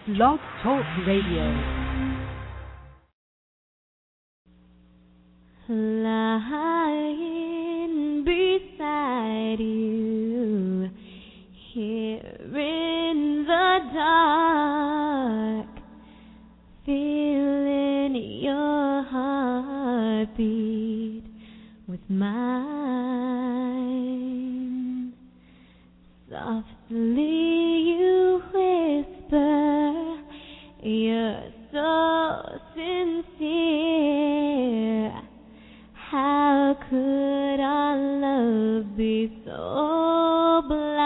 Blog Talk Radio. Lying beside you, here in the dark, feeling your heartbeat with mine. Softly you whisper, you're so sincere. How could our love be so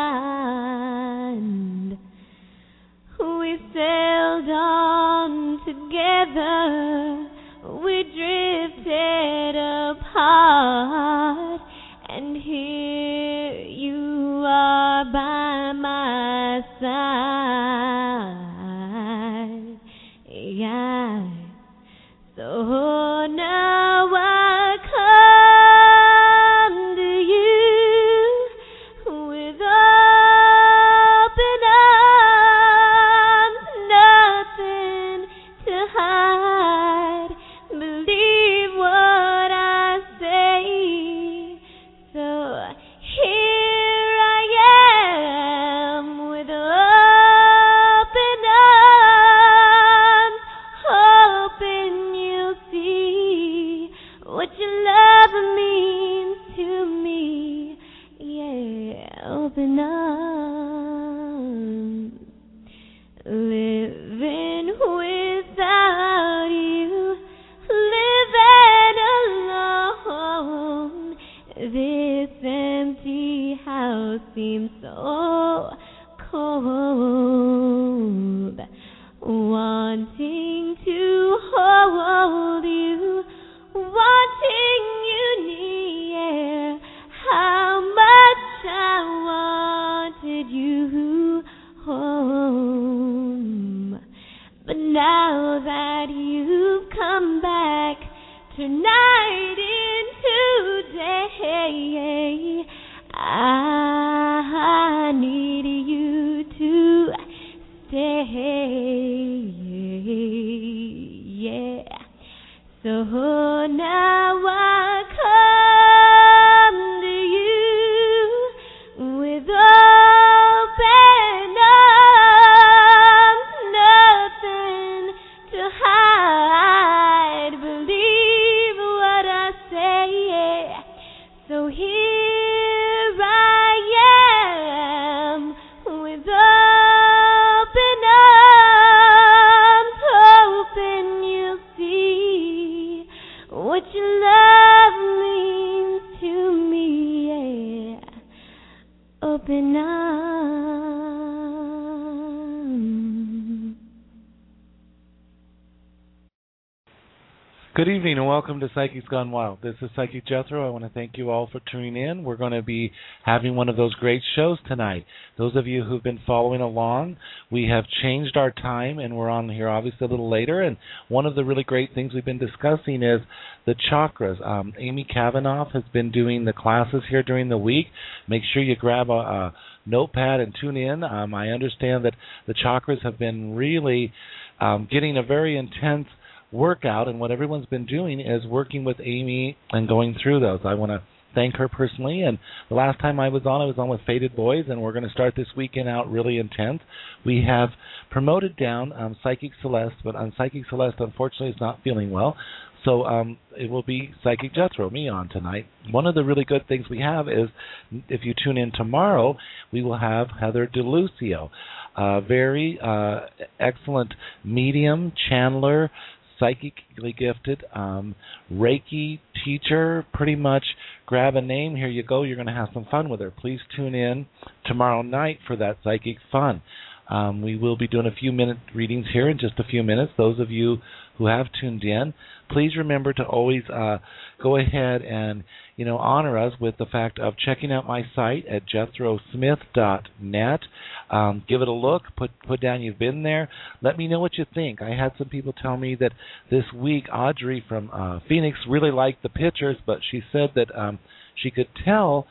blind? We sailed on together, we drifted apart, and here you are by my side. Yeah. So now I come to you with open arms, nothing to hide. Believe what I say. So here I am with open arms, hoping you'll see what your love means to me. Yeah, open arms. Living without you, living alone. This empty house seems so cold. Wanting to hold you, wanting you near. How much I wanted you home. But now that you've come back, tonight into day, I need you to stay. Yeah. So now I come to you with open arms, nothing to hide. Believe what I say. So here I am with open arms, hoping you'll see what your love means to me. Yeah. Open arms. Good evening and welcome to Psychics Gone Wild. This is Psychic Jethro. I want to thank you all for tuning in. We're going to be having one of those great shows tonight. Those of you who've been following along, we have changed our time and we're on here obviously a little later. And one of the really great things we've been discussing is the chakras. Amy Kavanaugh has been doing the classes here during the week. Make sure you grab a notepad and tune in. I understand that the chakras have been really getting a very intense workout, and what everyone's been doing is working with Amy and going through those. I want to thank her personally, and the last time I was on with Faded Boys, and we're going to start this weekend out really intense. We have promoted down Psychic Celeste, but Psychic Celeste unfortunately is not feeling well, so it will be Psychic Jethro, me on tonight. One of the really good things we have is, if you tune in tomorrow, we will have Heather DeLucio, very excellent medium, channeler, psychically gifted, Reiki teacher. Pretty much grab a name, here you go, you're going to have some fun with her. Please tune in tomorrow night for that psychic fun. We will be doing a few minute readings here in just a few minutes. Those of you who have tuned in, please remember to always go ahead and honor us with the fact of checking out my site at jethrosmith.net. Give it a look. Put down you've been there. Let me know what you think. I had some people tell me that this week Audrey from Phoenix really liked the pictures, but she said that she could tell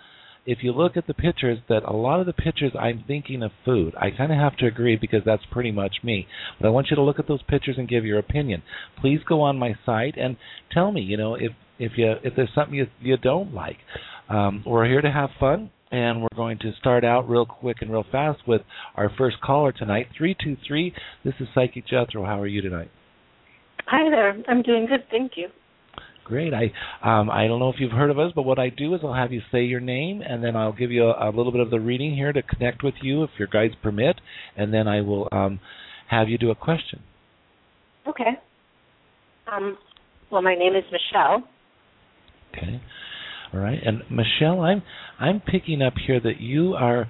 if you look at the pictures, that a lot of the pictures I'm thinking of food. I kind of have to agree because that's pretty much me. But I want you to look at those pictures and give your opinion. Please go on my site and tell me, if there's something you don't like. We're here to have fun, and we're going to start out real quick and real fast with our first caller tonight, 323. This is Psychic Jethro. How are you tonight? Hi there. I'm doing good, thank you. Great. I don't know if you've heard of us, but what I do is I'll have you say your name, and then I'll give you a little bit of the reading here to connect with you if your guides permit, and then I will have you do a question. Okay. Well, my name is Michelle. Okay. All right. And Michelle, I'm picking up here that you're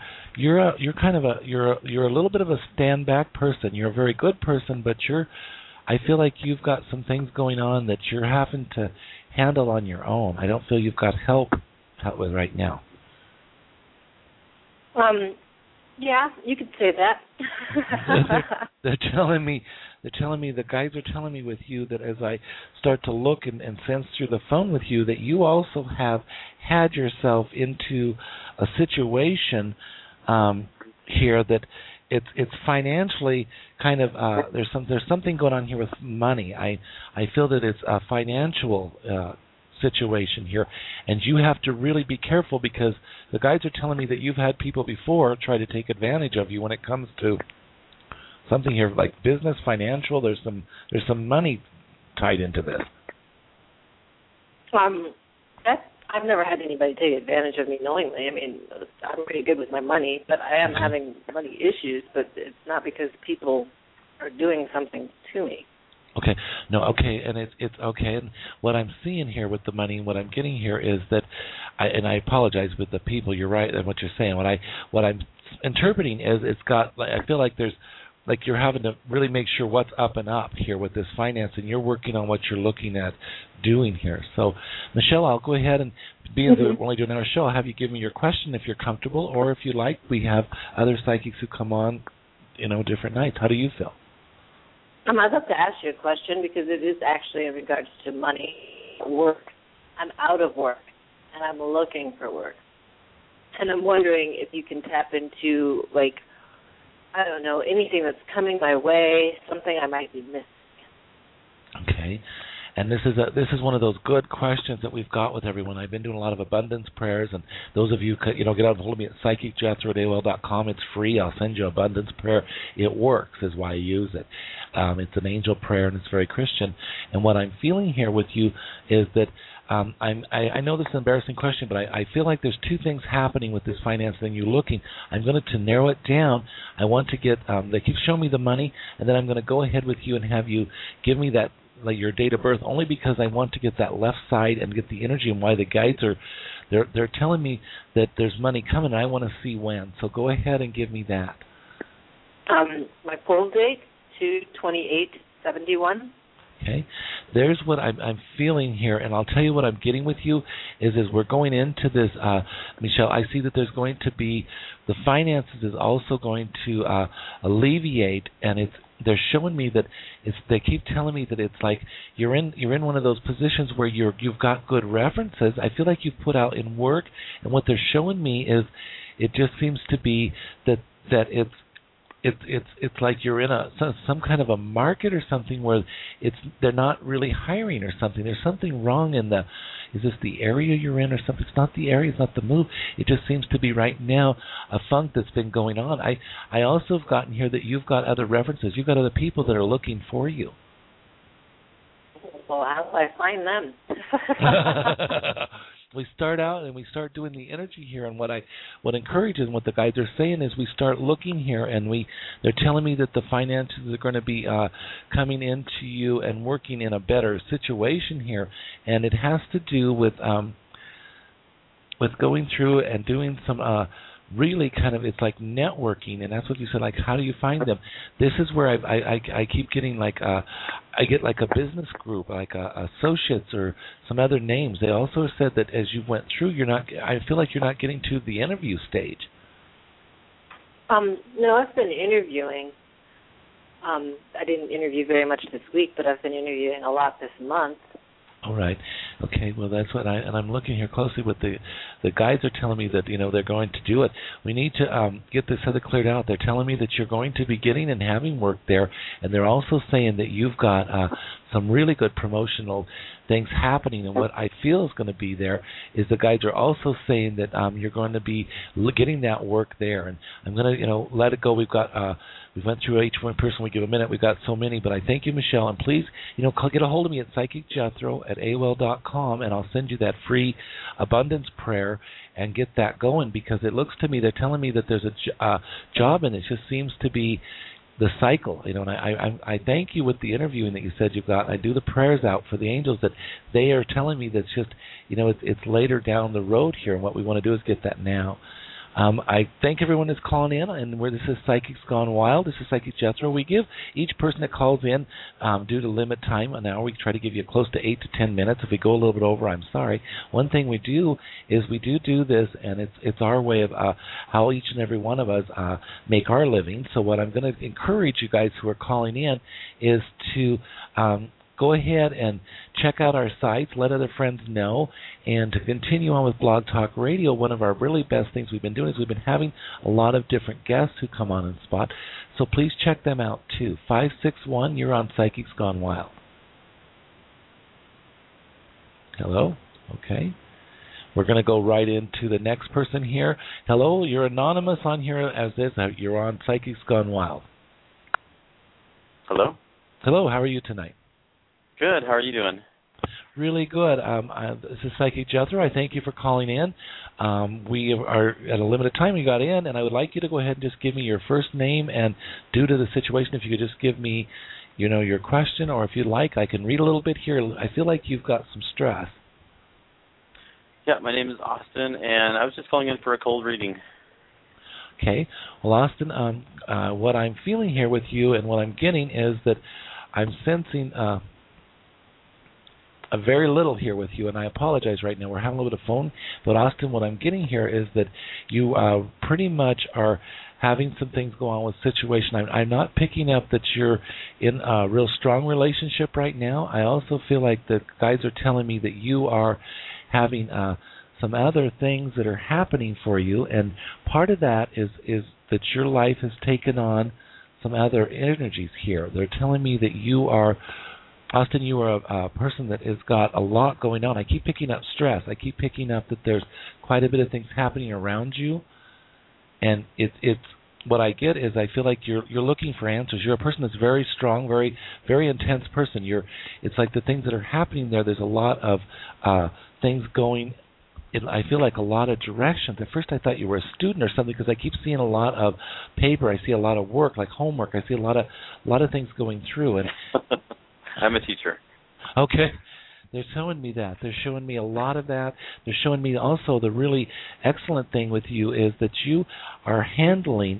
a little bit of a stand back person. You're a very good person, but I feel like you've got some things going on that you're having to handle on your own. I don't feel you've got help with right now. Yeah, you could say that. they're telling me, the guides are telling me with you that as I start to look and sense through the phone with you, that you also have had yourself into a situation here that it's financially kind of there's something going on here with money. I feel that it's a financial situation here, and you have to really be careful because the guides are telling me that you've had people before try to take advantage of you when it comes to something here like business, financial. There's some money tied into this. I've never had anybody take advantage of me knowingly. I mean, I'm pretty good with my money, but I am having money issues, but it's not because people are doing something to me. Okay. No, okay, and it's okay. And what I'm seeing here with the money, what I'm getting here is that, I apologize with the people. You're right in what you're saying. What I'm interpreting is I feel like there's you're having to really make sure what's up and up here with this finance, and you're working on what you're looking at doing here. So, Michelle, I'll go ahead and, being that we're only doing our show, I'll have you give me your question if you're comfortable, or if you like, we have other psychics who come on, different nights. How do you feel? I'd love to ask you a question because it is actually in regards to money, work. I'm out of work, and I'm looking for work. And I'm wondering if you can tap into, I don't know, anything that's coming my way, something I might be missing. Okay. And this is one of those good questions that we've got with everyone. I've been doing a lot of abundance prayers, and those of you, get out and hold me at psychicjethro@AOL.com. It's free. I'll send you abundance prayer. It works, is why I use it. It's an angel prayer, and it's very Christian. And what I'm feeling here with you is that I know this is an embarrassing question, but I feel like there's two things happening with this finance thing you're looking. I'm going to narrow it down. I want to get, they keep showing me the money, and then I'm going to go ahead with you and have you give me that, your date of birth, only because I want to get that left side and get the energy and why the guides are, they're telling me that there's money coming, and I want to see when. So go ahead and give me that. My full date, 2/28/71. Okay, there's what I'm feeling here, and I'll tell you what I'm getting with you is we're going into this, Michelle, I see that there's going to be, the finances is also going to alleviate, and they're showing me that they keep telling me that it's like you're in one of those positions where you've got good references. I feel like you've put out in work, and what they're showing me is it just seems to be that it's like you're in some kind of a market or something where they're not really hiring or something. There's something wrong is this the area you're in or something? It's not the area, it's not the move. It just seems to be right now a funk that's been going on. I also have gotten here that you've got other references. You've got other people that are looking for you. Well, how do I find them? We start out and we start doing the energy here, and what encourages and what the guides are saying is we start looking here, and they're telling me that the finances are going to be coming into you and working in a better situation here, and it has to do with going through and doing some really kind of, it's like networking, and that's what you said, like how do you find them? This is where I keep getting I get like a business group, like associates or some other names. They also said that as you went through, I feel like you're not getting to the interview stage. No, I've been interviewing. I didn't interview very much this week, but I've been interviewing a lot this month. All right. Okay. Well, that's what I'm looking here closely with the guides are telling me that they're going to do it. We need to get this other cleared out. They're telling me that you're going to be getting and having work there, and they're also saying that you've got some really good promotional things happening. And what I feel is going to be there is the guides are also saying that you're going to be getting that work there. And I'm going to let it go. We went through each one person. We give a minute. We've got so many, but I thank you, Michelle. And please, get a hold of me at psychicjethro@AOL.com, and I'll send you that free abundance prayer and get that going, because it looks to me, they're telling me that there's a job, and it just seems to be the cycle. And I thank you with the interviewing that you said you've got. I do the prayers out for the angels that they are telling me that's just, it's later down the road here, and what we want to do is get that now. I thank everyone that's calling in, and this is Psychics Gone Wild. This is Psychic Jethro. We give each person that calls in, due to limit time, an hour. We try to give you close to 8 to 10 minutes. If we go a little bit over, I'm sorry. One thing we do is we do this, and it's our way of how each and every one of us make our living. So what I'm going to encourage you guys who are calling in is to go ahead and check out our sites, let other friends know, and to continue on with Blog Talk Radio. One of our really best things we've been doing is we've been having a lot of different guests who come on and spot. So please check them out too. 561, you're on Psychics Gone Wild. Hello? Okay. We're going to go right into the next person here. Hello, you're anonymous on here as this. You're on Psychics Gone Wild. Hello? Hello, how are you tonight? Good. How are you doing? Really good. This is Psychic Jethro. I thank you for calling in. We are at a limited time. You got in, and I would like you to go ahead and just give me your first name, and due to the situation, if you could just give me, your question, or if you'd like, I can read a little bit here. I feel like you've got some stress. Yeah, my name is Austin, and I was just calling in for a cold reading. Okay. Well, Austin, what I'm feeling here with you and what I'm getting is that I'm sensing a very little here with you, and I apologize right now. We're having a little bit of phone. But, Austin, what I'm getting here is that you pretty much are having some things go on with situation. I'm not picking up that you're in a real strong relationship right now. I also feel like the guys are telling me that you are having some other things that are happening for you, and part of that is that your life has taken on some other energies here. They're telling me that you are, Austin, you are a person that has got a lot going on. I keep picking up stress. I keep picking up that there's quite a bit of things happening around you, and it's what I get is I feel like you're looking for answers. You're a person that's very strong, very very intense person. It's like the things that are happening there. There's a lot of things going. I feel like a lot of directions. At first I thought you were a student or something, because I keep seeing a lot of paper. I see a lot of work, like homework. I see a lot of things going through. And I'm a teacher. Okay. They're showing me that. They're showing me a lot of that. They're showing me also the really excellent thing with you is that you are handling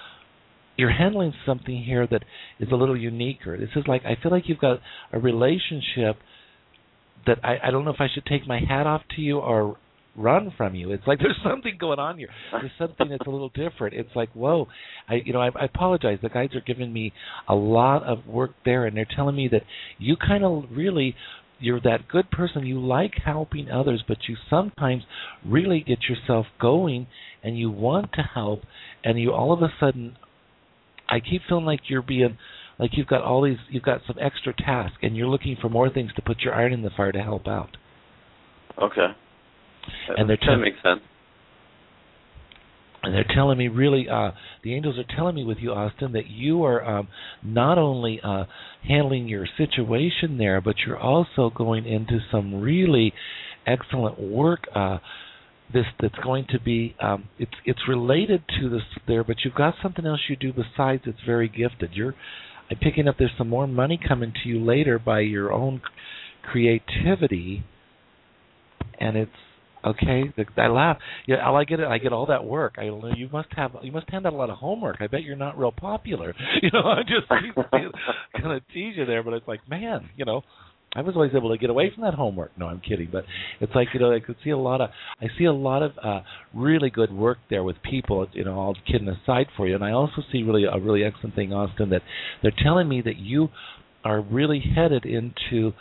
something here that is a little uniquer. This is like, I feel like you've got a relationship that I don't know if I should take my hat off to you or run from you. It's like there's something going on here. There's something that's a little different. It's like, whoa. I apologize. The guys are giving me a lot of work there, and they're telling me that you kind of really, you're that good person. You like helping others, but you sometimes really get yourself going, and you want to help, and you all of a sudden, I keep feeling like you're being, like you've got some extra tasks, and you're looking for more things to put your iron in the fire to help out. Okay. And that makes sense. And they're telling me really, the angels are telling me with you, Austin, that you are not only handling your situation there, but you're also going into some really excellent work. That's going to be, it's related to this there, but you've got something else you do besides. It's very gifted. I'm picking up there's some more money coming to you later by your own creativity, and it's. Okay, I laugh. Yeah, I get it. I get all that work. You must hand out a lot of homework. I bet you're not real popular. I just kind of tease you there, but it's like, man, I was always able to get away from that homework. No, I'm kidding, but it's like I see a lot of really good work there with people. All kidding aside for you, and I also see a really excellent thing, Austin, that they're telling me that you are really headed into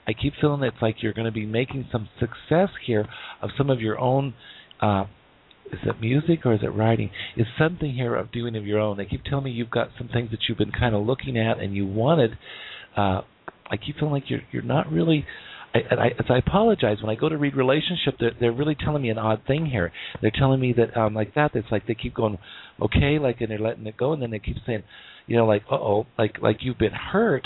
I keep feeling it's like you're going to be making some success here of some of your own. Is it music or is it writing? It's something here of doing of your own. They keep telling me you've got some things that you've been kind of looking at and you wanted. I keep feeling like you're not really. I apologize when I go to read relationship. They're really telling me an odd thing here. They're telling me that like that. It's like they keep going, okay, like, and they're letting it go, and then they keep saying, like, like you've been hurt.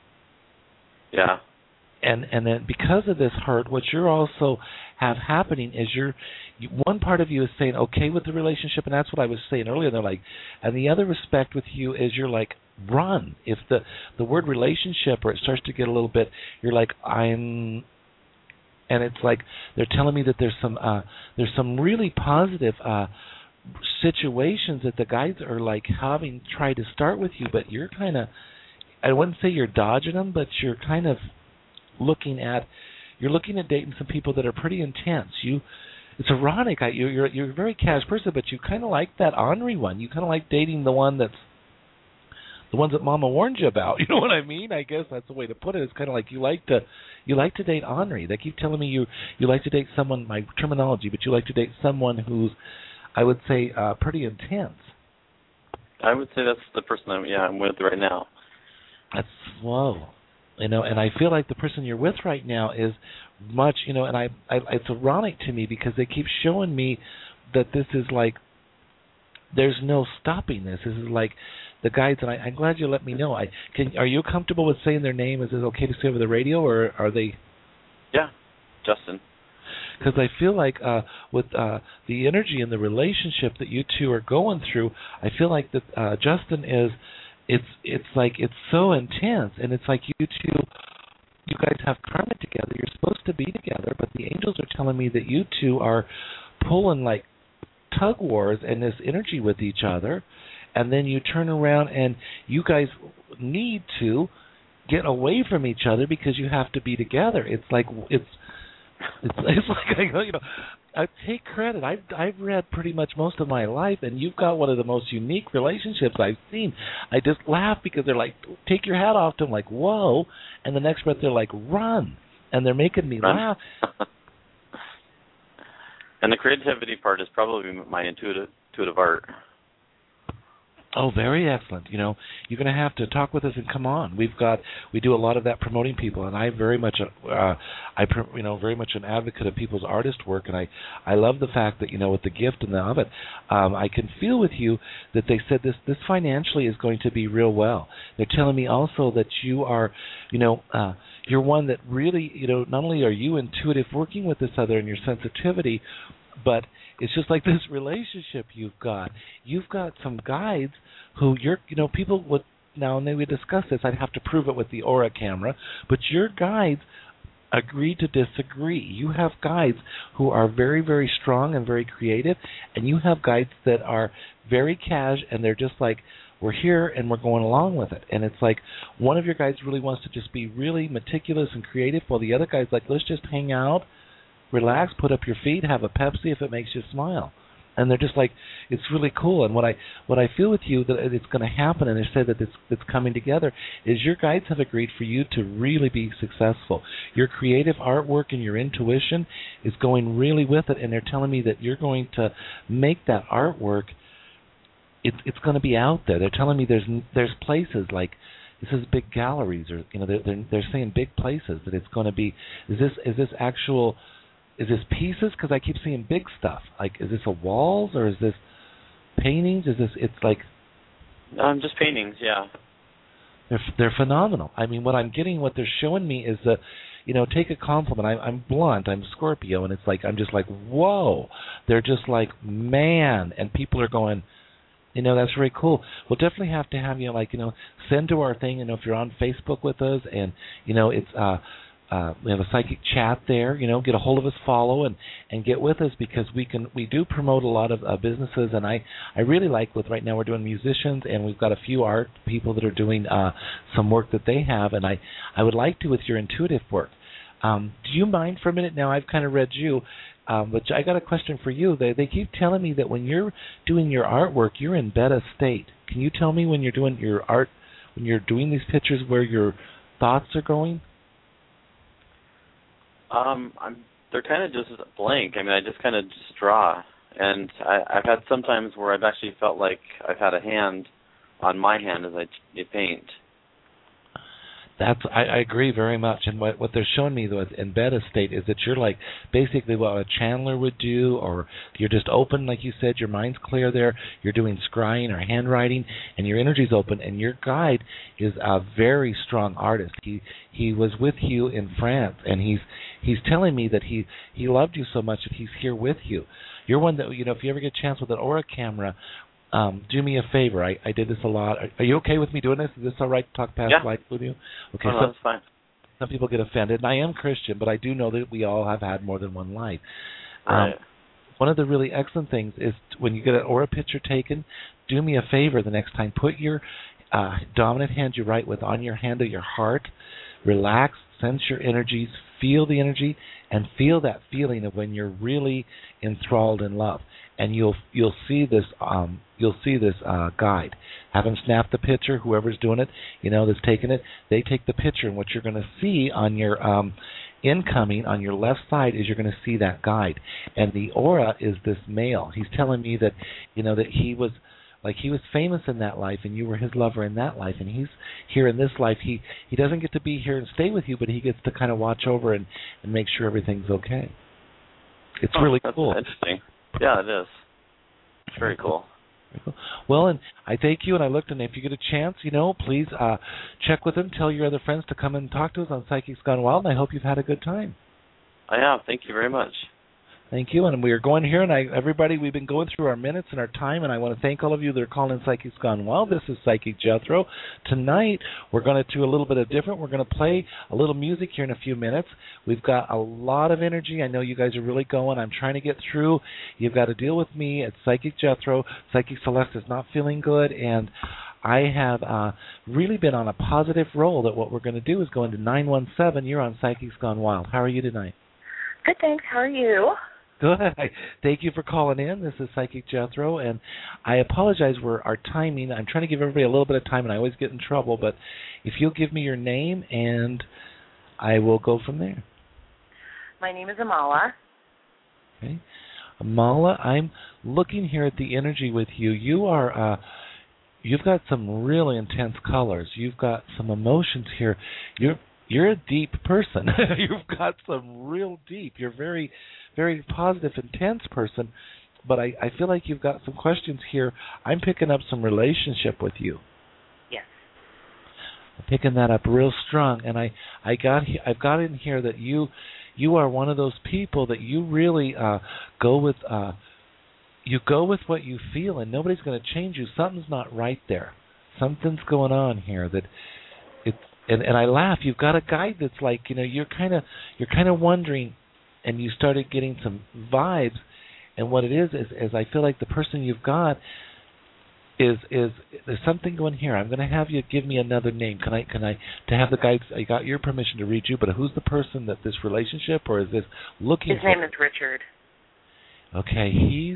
Yeah. And then because of this hurt, what you're also have happening is one part of you is saying okay with the relationship, and that's what I was saying earlier. They're like, and the other respect with you is you're like, run. If the word relationship or it starts to get a little bit, you're like, and it's like they're telling me that there's some really positive situations that the guys are like having tried to start with you, but you're kind of, I wouldn't say you're dodging them, but you're kind of looking at dating some people that are pretty intense. It's ironic. You're a very cash person, but you kind of like that ornery one. You kind of like dating the ones that Mama warned you about. You know what I mean? I guess that's the way to put it. It's kind of like you like to date ornery. They keep telling me you like to date someone. My terminology, but you like to date someone who's, I would say, pretty intense. I would say that's the person I'm with right now. That's whoa. And I feel like the person you're with right now is much, and it's ironic to me because they keep showing me that this is like, there's no stopping this. This is like the guys, and I'm glad you let me know. Are you comfortable with saying their name? Is it okay to say over the radio, or are they? Yeah, Justin. Because I feel like with the energy and the relationship that you two are going through, I feel like that Justin is. It's like it's so intense, and it's like you guys have karma together. You're supposed to be together, but the angels are telling me that you two are pulling like tug wars and this energy with each other, and then you turn around and you guys need to get away from each other because you have to be together. It's like I take credit. I've read pretty much most of my life, and you've got one of the most unique relationships I've seen. I just laugh because they're like, take your hat off to them, like, whoa, and the next breath they're like, run, and they're making me laugh. And the creativity part is probably my intuitive art. Oh, very excellent. You're going to have to talk with us and come on. We do a lot of that promoting people, and I very much, very much an advocate of people's artist work, and I love the fact that, with the gift and of it, I can feel with you that they said this financially is going to be real well. They're telling me also that you are, you're one that really, not only are you intuitive working with this other and your sensitivity, but it's just like this relationship you've got. You've got some guides who people would, now and then we discuss this, I'd have to prove it with the aura camera, but your guides agree to disagree. You have guides who are very, very strong and very creative, and you have guides that are very cash, and they're just like, we're here and we're going along with it. And it's like one of your guides really wants to just be really meticulous and creative, while the other guy's like, let's just hang out, relax, put up your feet, have a Pepsi if it makes you smile. And they're just like, it's really cool. And what I feel with you that it's going to happen, and they say that it's coming together, is your guides have agreed for you to really be successful. Your creative artwork and your intuition is going really with it, and they're telling me that you're going to make that artwork. It's going to be out there. They're telling me there's places like, this is big galleries, or they're saying big places that it's going to be. Is this actual? Is this pieces? Because I keep seeing big stuff. Like, is this a walls, or is this paintings? Is this? It's like. Just paintings, yeah. They're phenomenal. I mean, what they're showing me is that, take a compliment. I'm blunt. I'm Scorpio, and it's like I'm just like, whoa. They're just like, man, and people are going, that's very cool. We'll definitely have to have you, send to our thing, if you're on Facebook with us, and, it's, we have a psychic chat there, get a hold of us, follow, and get with us, because we do promote a lot of businesses, and I really like right now we're doing musicians, and we've got a few art people that are doing some work that they have, and I would like to with your intuitive work. Do you mind for a minute now? I've kind of read you. But I got a question for you. They keep telling me that when you're doing your artwork, you're in beta state. Can you tell me when you're doing your art, when you're doing these pictures, where your thoughts are going? They're kind of just blank. I mean, I just kind of just draw, and I've had some times where I've actually felt like I've had a hand on my hand as I paint. I agree very much, and what they're showing me though in beta state is that you're like basically what a channeler would do, or you're just open, like you said, your mind's clear there. You're doing scrying or handwriting, and your energy's open. And your guide is a very strong artist. He was with you in France, and he's telling me that he loved you so much that he's here with you. You're one that, if you ever get a chance with an Aura camera. Do me a favor. I did this a lot. Are you okay with me doing this? Is this all right to talk past life with you? Okay, no, that's fine. Some people get offended, and I am Christian, but I do know that we all have had more than one life. Right. One of the really excellent things is when you get an aura picture taken, do me a favor the next time. Put your dominant hand you write with on your hand of your heart. Relax, sense your energies, feel the energy, and feel that feeling of when you're really enthralled in love. And you'll see this guide. Have them snap the picture. Whoever's doing it, that's taking it, they take the picture, and what you're going to see on your incoming on your left side is you're going to see that guide. And the aura is this male. He's telling me that that he was famous in that life, and you were his lover in that life, and he's here in this life. He doesn't get to be here and stay with you, but he gets to kind of watch over and make sure everything's okay. It's really cool. Interesting. Yeah, it is. It's very cool. Well, and I thank you, and I looked, and if you get a chance, please check with them. Tell your other friends to come and talk to us on Psychics Gone Wild, and I hope you've had a good time. I have. Thank you very much. Thank you, and we are going here, and everybody, we've been going through our minutes and our time, and I want to thank all of you that are calling in Psychics Gone Wild. This is Psychic Jethro. Tonight, we're going to do a little bit of different. We're going to play a little music here in a few minutes. We've got a lot of energy. I know you guys are really going. I'm trying to get through. You've got to deal with me at Psychic Jethro. Psychic Celeste is not feeling good, and I have really been on a positive roll that what we're going to do is go into 917. You're on Psychics Gone Wild. How are you tonight? Good, thanks. How are you? Good. Thank you for calling in. This is Psychic Jethro, and I apologize for our timing. I'm trying to give everybody a little bit of time, and I always get in trouble, but if you'll give me your name, and I will go from there. My name is Amala. Okay. Amala, I'm looking here at the energy with you. You are, you've got some really intense colors. You've got some emotions here. You're a deep person. You've got some real deep. You're very, very positive, intense person, but I feel like you've got some questions here. I'm picking up some relationship with you. Yes. I'm picking that up real strong, and I've got in here that you are one of those people that you really go with. You go with what you feel, and nobody's going to change you. Something's not right there. Something's going on here that it's. And I laugh. You've got a guide that's like, you're kind of wondering, and you started getting some vibes, and what it is I feel like the person you've got is there's something going here. I'm going to have you give me another name. Can I to have the guides? I got your permission to read you, but who's the person that this relationship, or is this looking? His name is Richard. Okay,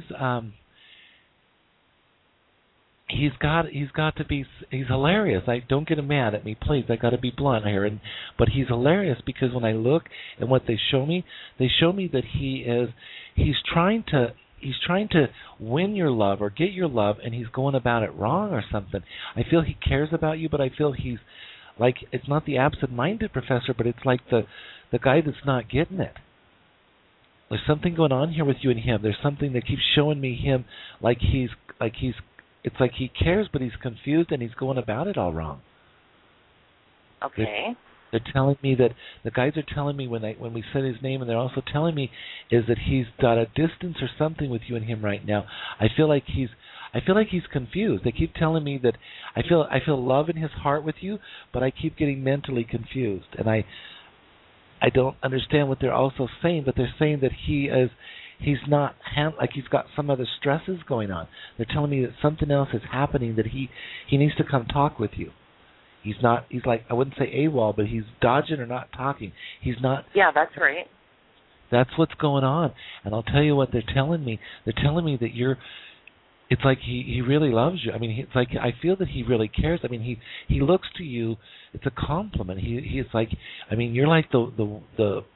he's hilarious. Don't get him mad at me, please. I got to be blunt here, but he's hilarious because when I look and what they show me that he's trying to win your love or get your love, and he's going about it wrong or something. I feel he cares about you, but I feel he's like, it's not the absent-minded professor, but it's like the guy that's not getting it. There's something going on here with you and him. There's something that keeps showing me him it's like he cares, but he's confused, and he's going about it all wrong. Okay. They're telling me that the guys are telling me when we said his name, and they're also telling me is that he's got a distance or something with you and him right now. I feel like he's confused. They keep telling me that I feel love in his heart with you, but I keep getting mentally confused, and I don't understand what they're also saying. But they're saying that he's not like he's got some other stresses going on. They're telling me that something else is happening, that he needs to come talk with you. He's like, I wouldn't say AWOL, but he's dodging or not talking. He's not. Yeah, that's right. That's what's going on. And I'll tell you what they're telling me. They're telling me that it's like he really loves you. I mean, it's like I feel that he really cares. I mean, he looks to you. It's a compliment. He's like, I mean, you're like the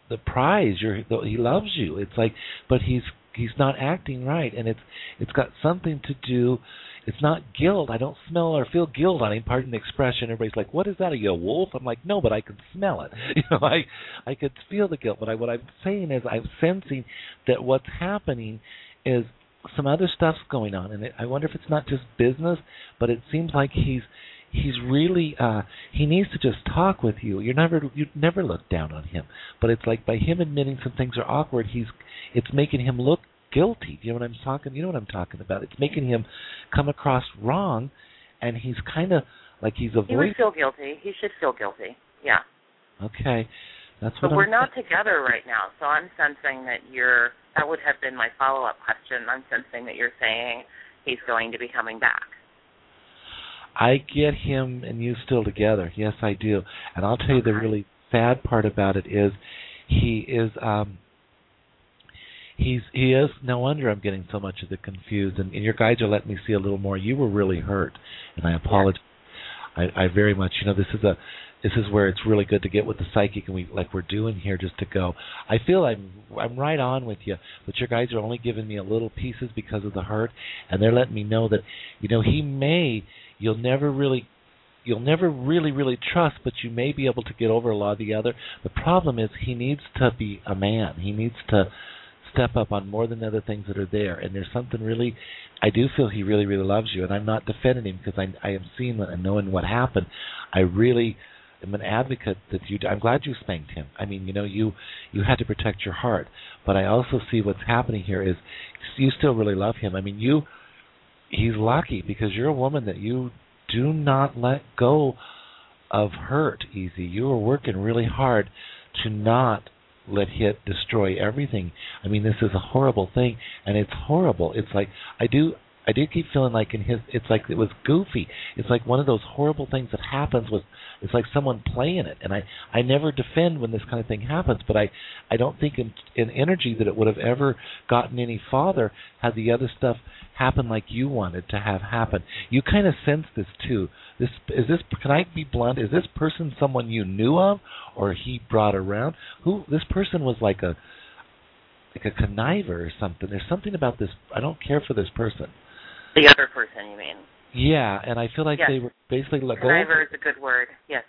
the prize. He loves you. It's like, but he's not acting right, and it's got something to do. It's not guilt. I don't smell or feel guilt on him. Pardon the expression. Everybody's like, "What is that? Are you a wolf?" I'm like, "No, but I can smell it. I could feel the guilt." But what I'm saying is, I'm sensing that what's happening is some other stuff's going on, and I wonder if it's not just business, but it seems like he's really he needs to just talk with you. You never look down on him, but it's like by him admitting some things are awkward, it's making him look guilty. You know what I'm talking about? It's making him come across wrong, and he's kind of like he's avoiding. He would feel guilty. He should feel guilty. Yeah. Okay, that's what. But we're not together right now, so I'm sensing that that would have been my follow-up question. I'm sensing that you're saying he's going to be coming back. I get him and you still together. Yes, I do. And I'll tell you the really sad part about it is he is no wonder I'm getting so much of the confused, and your guides are letting me see a little more. You were really hurt, and I apologize. I very much, this is where it's really good to get with the psychic, and we're doing here, just to go. I feel I'm right on with you, but your guides are only giving me a little pieces because of the hurt, and they're letting me know that you'll never really trust, but you may be able to get over a lot of the other. The problem is he needs to be a man. He needs to step up on more than the other things that are there. And there's something really, I do feel he really, really loves you. And I'm not defending him because I am seeing and knowing what happened. I really am an advocate that I'm glad you spanked him. I mean, you had to protect your heart. But I also see what's happening here is you still really love him. I mean, he's lucky because you're a woman that you do not let go of hurt easy. You are working really hard to not let it destroy everything. I mean, this is a horrible thing, and it's horrible. It's like I do keep feeling like it's like it was goofy. It's like one of those horrible things that happens it's like someone playing it. And I never defend when this kind of thing happens, but I don't think in energy that it would have ever gotten any farther had the other stuff happen like you wanted to have happen. You kind of sense this too. Can I be blunt? Is this person someone you knew of, or he brought around? This person was like a conniver or something. There's something about this. I don't care for this person. The other person, you mean? Yeah, and I feel like they were basically let go. Conniver is a good word. Yes.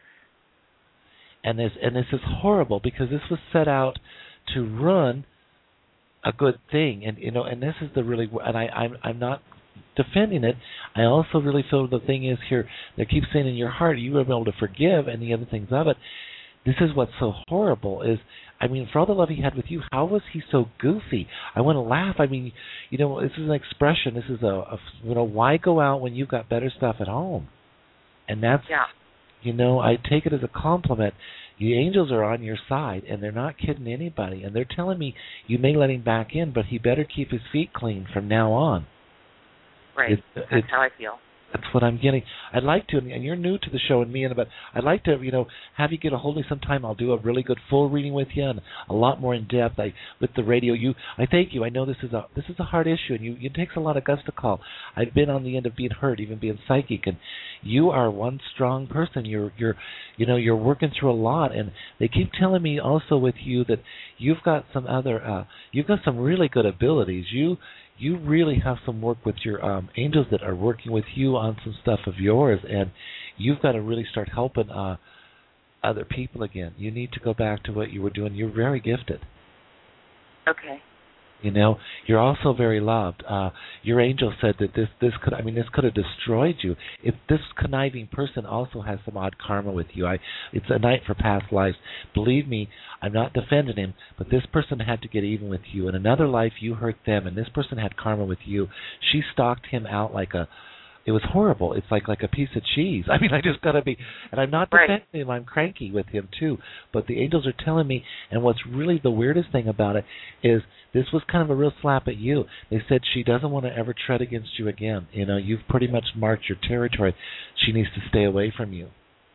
And this is horrible because this was set out to ruin a good thing, and this is the really, and I'm not defending it. I also really feel the thing is here. They keep saying in your heart you were able to forgive, and the other things of it. This is what's so horrible is, I mean, for all the love he had with you, how was he so goofy? I want to laugh. I mean, this is an expression. This is why go out when you've got better stuff at home? And that's, I take it as a compliment. The angels are on your side, and they're not kidding anybody. And they're telling me you may let him back in, but he better keep his feet clean from now on. Right. That's how I feel. That's what I'm getting. I'd like to, and you're new to the show and me, but I'd like to, have you get a hold of me sometime. I'll do a really good full reading with you and a lot more in depth. With the radio, I thank you. I know this is a hard issue, and it takes a lot of guts to call. I've been on the end of being hurt, even being psychic, and you are one strong person. You're working through a lot, and they keep telling me also with you that you've got some really good abilities. You really have some work with your angels that are working with you on some stuff of yours, and you've got to really start helping other people again. You need to go back to what you were doing. You're very gifted. Okay. You're also very loved. Your angel said that this could have destroyed you. If this conniving person also has some odd karma with you, it's a night for past lives. Believe me, I'm not defending him, but this person had to get even with you. In another life, you hurt them, and this person had karma with you. She stalked him out it was horrible. It's like a piece of cheese. I mean, I just got to be, and I'm not defending him. I'm cranky with him too. But the angels are telling me, and what's really the weirdest thing about it is this was kind of a real slap at you. They said she doesn't want to ever tread against you again. You've pretty much marked your territory. She needs to stay away from you.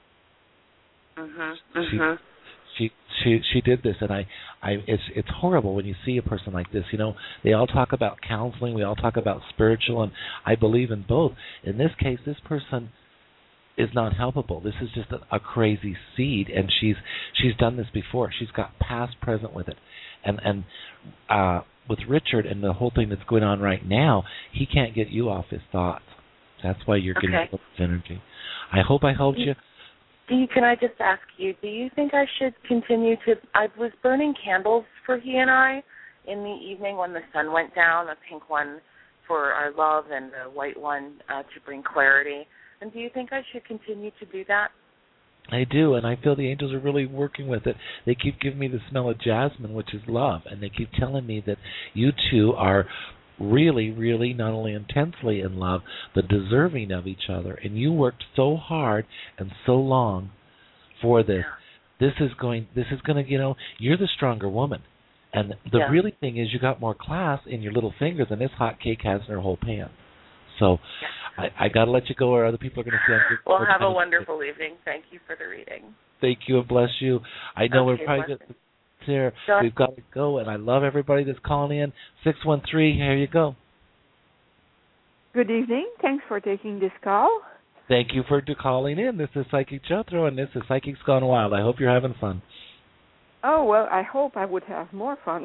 She did this, and it's horrible when you see a person like this. They all talk about counseling, we all talk about spiritual, and I believe in both. In this case, this person is not helpable. This is just a crazy seed, and she's done this before. She's got past, present with it, and with Richard and the whole thing that's going on right now, he can't get you off his thoughts. That's why you're getting so much energy. I hope I helped you. Can I just ask you, do you think I should continue to, I was burning candles for he and I in the evening when the sun went down, a pink one for our love and a white one to bring clarity. And do you think I should continue to do that? I do, and I feel the angels are really working with it. They keep giving me the smell of jasmine, which is love, and they keep telling me that you two are really, really not only intensely in love, but deserving of each other. And you worked so hard and so long for this. This is going to, you're the stronger woman. And the really thing is you got more class in your little finger than this hot cake has in her whole pan. So I got to let you go, or other people are going to see. Well, have a wonderful evening. Thank you for the reading. Thank you, and bless you. I know we're probably going to there. We've got to go, and I love everybody that's calling in. 613, here you go. Good evening. Thanks for taking this call. Thank you for calling in. This is Psychic Jethro, and this is Psychics Gone Wild. I hope you're having fun. Oh, well, I hope I would have more fun.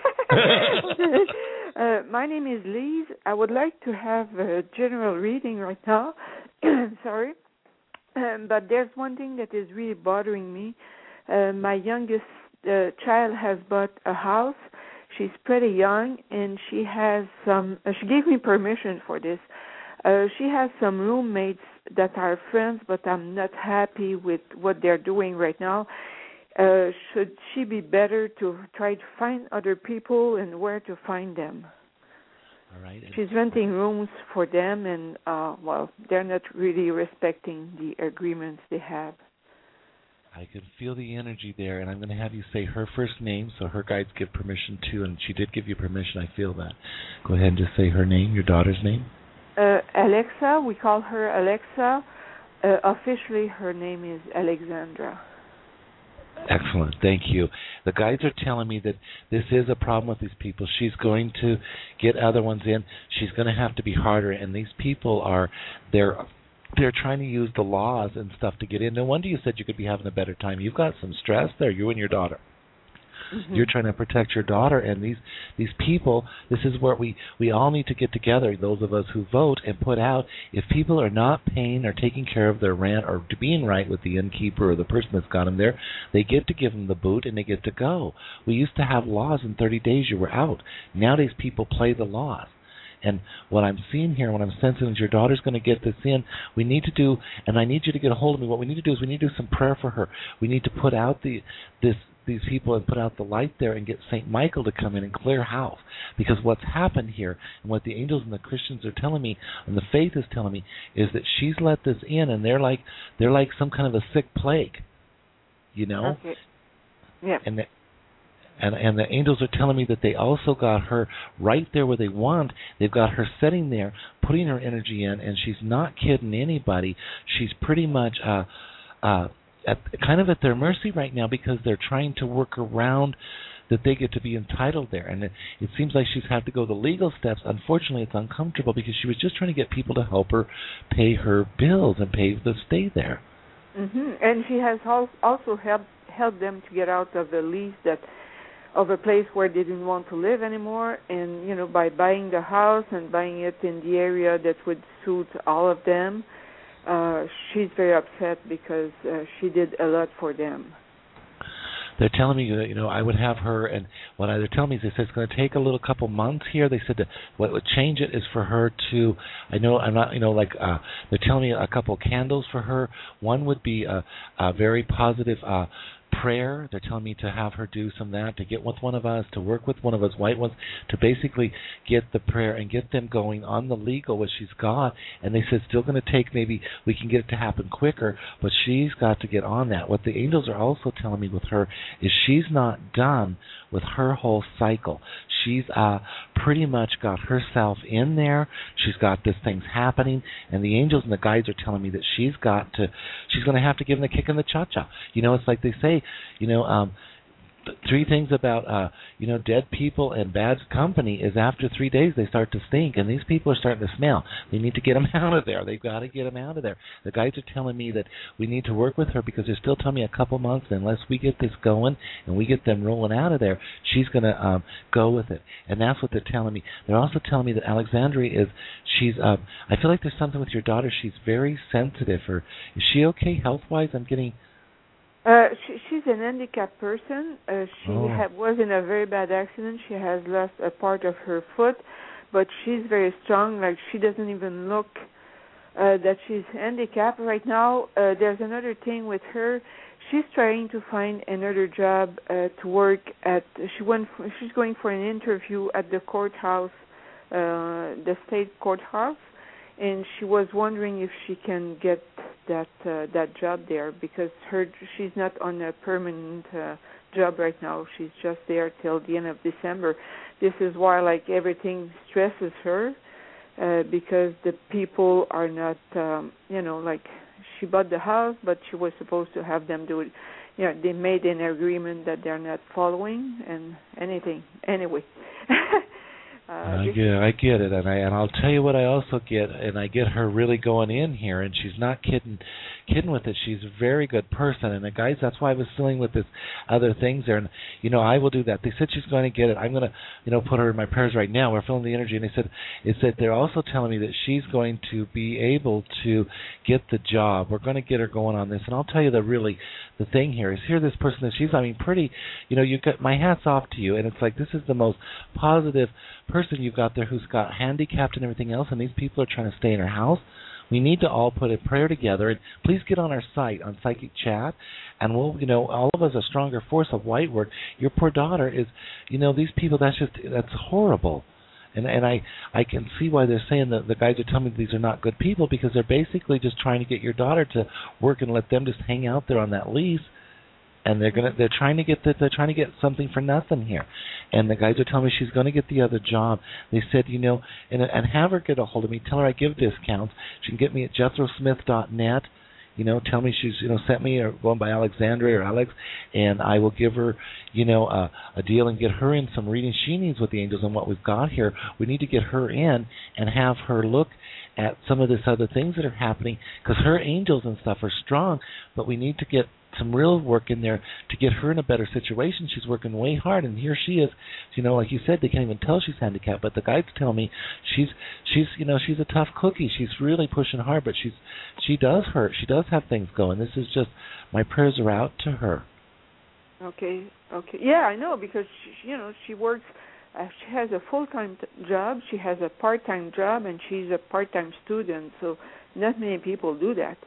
My name is Lise. I would like to have a general reading right now. Sorry. But there's one thing that is really bothering me. My youngest child has bought a house. She's pretty young, and she has some. She gave me permission for this. She has some roommates that are friends, but I'm not happy with what they're doing right now. Should she be better to try to find other people, and where to find them? All right. She's renting rooms for them, and they're not really respecting the agreements they have. I can feel the energy there, and I'm going to have you say her first name so her guides give permission too, and she did give you permission. I feel that. Go ahead and just say her name, your daughter's name. Alexa. We call her Alexa. Officially, her name is Alexandra. Excellent. Thank you. The guides are telling me that this is a problem with these people. She's going to get other ones in. She's going to have to be harder, and these people they're trying to use the laws and stuff to get in. No wonder you said you could be having a better time. You've got some stress there, you and your daughter. Mm-hmm. You're trying to protect your daughter, and these people, this is where we all need to get together, those of us who vote, and put out, if people are not paying or taking care of their rent or being right with the innkeeper or the person that's got them there, they get to give them the boot and they get to go. We used to have laws in 30 days you were out. Nowadays people play the laws. And what I'm seeing here, what I'm sensing is your daughter's going to get this in. We need to do, and I need you to get a hold of me, what we need to do is we need to do some prayer for her. We need to put out these people and put out the light there and get St. Michael to come in and clear house. Because what's happened here and what the angels and the Christians are telling me and the faith is telling me is that she's let this in, and they're like some kind of a sick plague, Okay. Yeah. And the angels are telling me that they also got her right there where they want. They've got her sitting there, putting her energy in, and she's not kidding anybody. She's pretty much kind of at their mercy right now because they're trying to work around that they get to be entitled there. And it seems like she's had to go the legal steps. Unfortunately, it's uncomfortable because she was just trying to get people to help her pay her bills and pay to stay there. Mm-hmm. And she has also helped them to get out of the lease of a place where they didn't want to live anymore, and by buying the house and buying it in the area that would suit all of them, she's very upset because she did a lot for them. They're telling me, I would have her, and what they're telling me is they said it's going to take a little couple months here. They said that what would change it is for her to, they're telling me a couple candles for her. One would be a very positive prayer. They're telling me to have her do some of that, to get with one of us, to work with one of us white ones, to basically get the prayer and get them going on the legal, what she's got. And they said it's still going to take, maybe we can get it to happen quicker, but she's got to get on that. What the angels are also telling me with her is she's not done with her whole cycle. She's pretty much got herself in there. She's got this thing's happening, and the angels and the guides are telling me that she's going to have to give them a kick in the cha-cha. It's like they say, three things about dead people and bad company is after 3 days they start to stink, and these people are starting to smell. They need to get them out of there. They've got to get them out of there. The guys are telling me that we need to work with her because they're still telling me a couple months, and unless we get this going and we get them rolling out of there, she's going to go with it. And that's what they're telling me. They're also telling me that Alexandria she's I feel like there's something with your daughter. She's very sensitive. Or is she okay health-wise? I'm getting... She's an handicapped person. She was in a very bad accident. She has lost a part of her foot, but she's very strong. Like, she doesn't even look that she's handicapped right now. There's another thing with her. She's trying to find another job to work at. She's going for an interview at the courthouse, the state courthouse, and she was wondering if she can get that job there because she's not on a permanent job right now. She's just there till the end of December. This is why everything stresses her because the people are not, she bought the house, but she was supposed to have them do it. They made an agreement that they're not following and anything. Anyway. I get it, and I'll tell you what I also get, and I get her really going in here, and she's not kidding with it. She's a very good person, and the guys, that's why I was dealing with this other things there, and I will do that. They said she's going to get it. I'm going to put her in my prayers right now. We're feeling the energy, and they said they're also telling me that she's going to be able to get the job. We're going to get her going on this, and I'll tell you the thing here is this person that she's pretty. You got my hats off to you, and it's like this is the most positive person you've got there who's got handicapped and everything else, and these people are trying to stay in her house. We need to all put a prayer together, and please get on our site on Psychic Chat, and we'll, all of us, a stronger force of white work. Your poor daughter is, these people. That's horrible, and I can see why they're saying that the guys are telling me these are not good people because they're basically just trying to get your daughter to work and let them just hang out there on that lease. And they're trying to get something for nothing here, and the guys are telling me she's going to get the other job. They said, and have her get a hold of me. Tell her I give discounts. She can get me at JethroSmith.net. Tell me she's sent me or going by Alexandria or Alex, and I will give her a deal and get her in some reading she needs with the angels on what we've got here. We need to get her in and have her look at some of this other things that are happening because her angels and stuff are strong, but we need to get some real work in there to get her in a better situation. She's working way hard, and here she is. Like you said, they can't even tell she's handicapped. But the guys tell me she's a tough cookie. She's really pushing hard, but she does hurt. She does have things going. This is just my prayers are out to her. Okay. Yeah, I know because she works. She has a full-time job. She has a part-time job, and she's a part-time student. So not many people do that.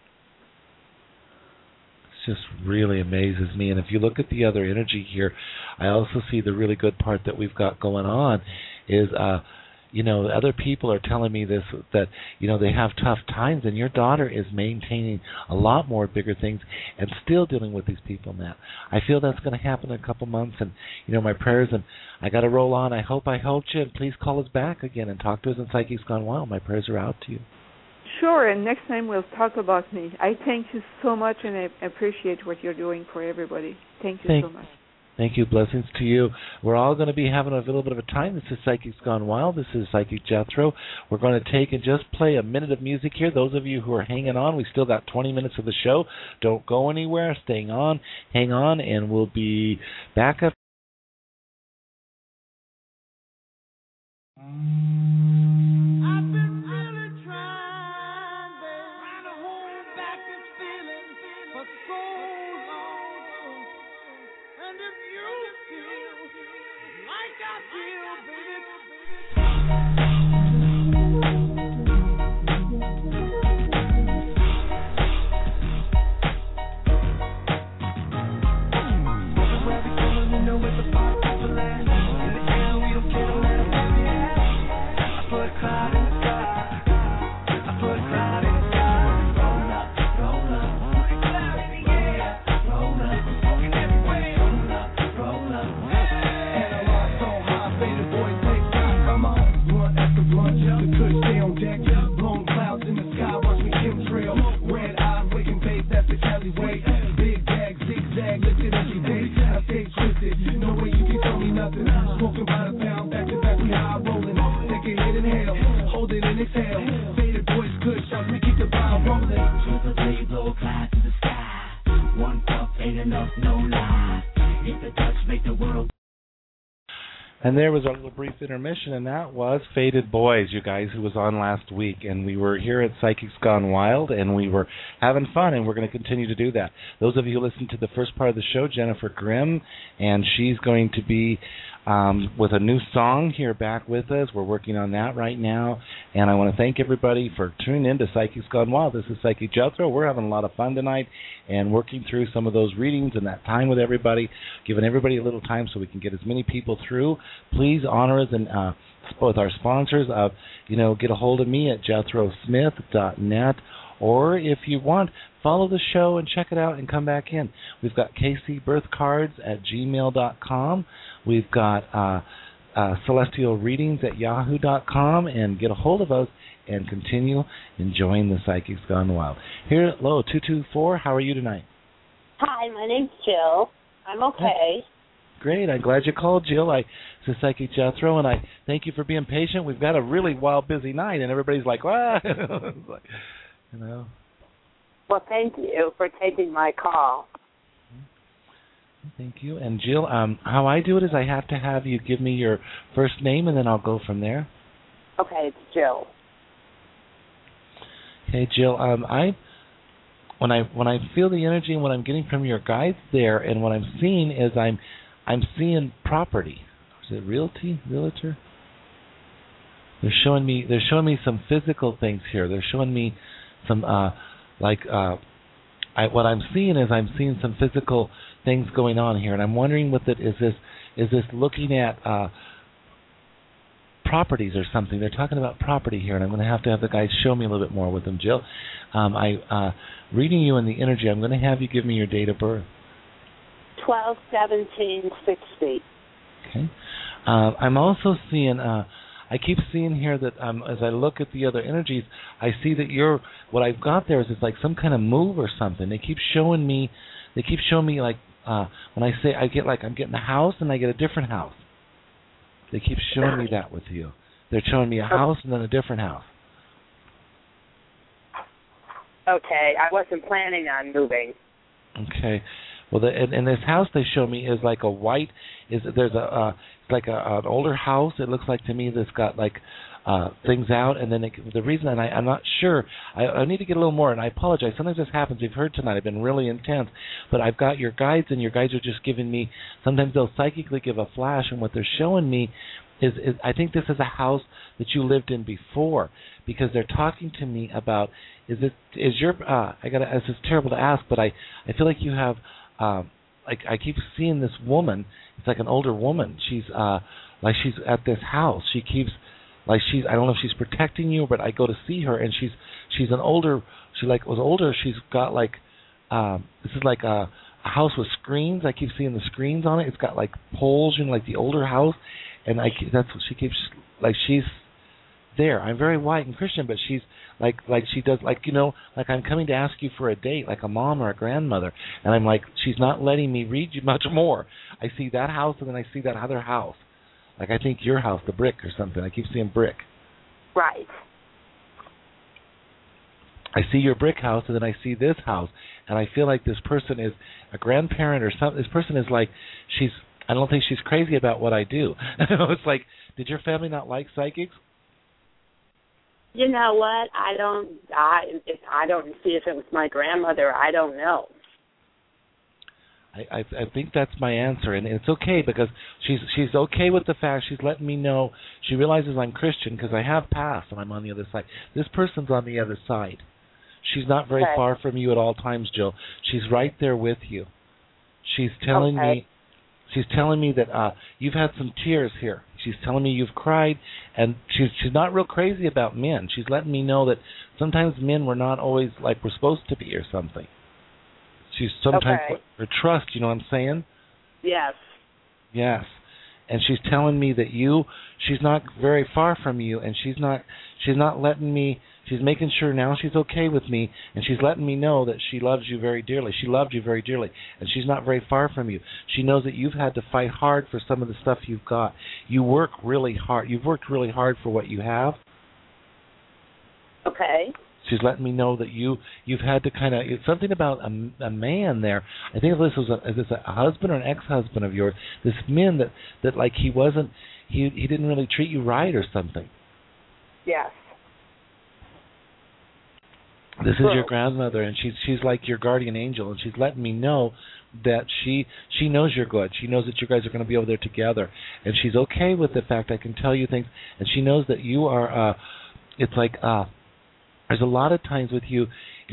Just really amazes me. And if you look at the other energy here, I also see the really good part that we've got going on is other people are telling me this, that they have tough times, and your daughter is maintaining a lot more bigger things and still dealing with these people now. I feel that's going to happen in a couple months, and my prayers, and I got to roll on. I hope I helped you, and please call us back again and talk to us on Psychics Gone Wild. My prayers are out to you. Sure, and next time we'll talk about me. I thank you so much, and I appreciate what you're doing for everybody. Thank you so much. Thank you. Blessings to you. We're all going to be having a little bit of a time. This is Psychics Gone Wild. This is Psychic Jethro. We're going to take and just play a minute of music here. Those of you who are hanging on, we still got 20 minutes of the show. Don't go anywhere. Staying on. Hang on, and we'll be back up. no lie. Hit the touch, make the world. And there was our little brief intermission, and that was Faded Boys, you guys, who was on last week. And we were here at Psychics Gone Wild, and we were having fun, and we're going to continue to do that. Those of you who listened to the first part of the show, Jennifer Grimm, and she's going to be with a new song here back with us. We're working on that right now. And I want to thank everybody for tuning in to Psychics Gone Wild. This is Psychic Jethro. We're having a lot of fun tonight and working through some of those readings and that time with everybody, giving everybody a little time so we can get as many people through. Please honor us and with our sponsors. Get a hold of me at jethrosmith.net, or if you want, follow the show and check it out and come back in. We've got kcbirthcards@gmail.com. We've got celestial readings at yahoo.com, and get a hold of us and continue enjoying the Psychics Gone Wild. Here, hello, 224, how are you tonight? Hi, my name's Jill. I'm okay. Great. I'm glad you called, Jill. This is Psychic Jethro, and I thank you for being patient. We've got a really wild, busy night, and everybody's like, "What?" Well, thank you for taking my call. Thank you. And Jill, how I do it is I have to have you give me your first name, and then I'll go from there. Okay, it's Jill. Okay, Jill. When I feel the energy and what I'm getting from your guides there, and what I'm seeing is I'm seeing property. Is it realtor? They're showing me some physical things here. They're showing me some what I'm seeing is I'm seeing some physical things going on here, and I'm wondering with it is this looking at properties or something. They're talking about property here, and I'm going to have the guys show me a little bit more with them, Jill. Reading you in the energy, I'm going to have you give me your date of birth. 12/17/60. Okay. I'm also seeing. I keep seeing here that as I look at the other energies, I see that what I've got there is it's like some kind of move or something. They keep showing me like when I say I'm getting a house and I get a different house. They keep showing me that with you. They're showing me a house and then a different house. Okay, I wasn't planning on moving. Okay. Well, in this house they show me is like a white. There's it's like an older house. It looks like to me that's got like things out, and then the reason, and I'm not sure. I need to get a little more, and I apologize. Sometimes this happens. We've heard tonight. I've been really intense, but I've got your guides, and your guides are just giving me. Sometimes they'll psychically give a flash, and what they're showing me is I think this is a house that you lived in before, because they're talking to me about this is terrible to ask, but I feel like you have. I keep seeing this woman. It's like an older woman. She's she's at this house. She keeps I don't know if she's protecting you, but I go to see her, and she's an older. She was older. She's got this is like a house with screens. I keep seeing the screens on it. It's got like poles, like the older house, and that's what she keeps she's there. I'm very white and Christian, but she's like she does I'm coming to ask you for a date, like a mom or a grandmother, and I'm like, she's not letting me read you much more. I see that house, and then I see that other house, like I think your house, the brick or something. I keep seeing brick. Right. I see your brick house, and then I see this house, and I feel like this person is a grandparent or something. This person is like I don't think she's crazy about what I do. It's like, did your family not like psychics? You know what? I don't see if it was my grandmother. I don't know. I think that's my answer, and it's okay because she's okay with the fact she's letting me know. She realizes I'm Christian because I have passed and I'm on the other side. This person's on the other side. She's not very far from you at all times, Jill. She's right there with you. She's telling me. She's telling me that you've had some tears here. She's telling me you've cried, and she's not real crazy about men. She's letting me know that sometimes men were not always like we're supposed to be or something. She's sometimes her trust. You know what I'm saying? Yes. Yes. And she's telling me that she's not very far from you, and she's not letting me. She's making sure now she's okay with me, and she's letting me know that she loves you very dearly. She loved you very dearly, and she's not very far from you. She knows that you've had to fight hard for some of the stuff you've got. You work really hard. You've worked really hard for what you have. Okay. She's letting me know that you've had to kind of, it's something about a man there. I think this was is this a husband or an ex-husband of yours? This man that like he didn't really treat you right or something. Yes. This is your grandmother, and she's like your guardian angel, and she's letting me know that she knows you're good. She knows that you guys are going to be over there together, and she's okay with the fact I can tell you things, and she knows that you are. It's like there's a lot of times with you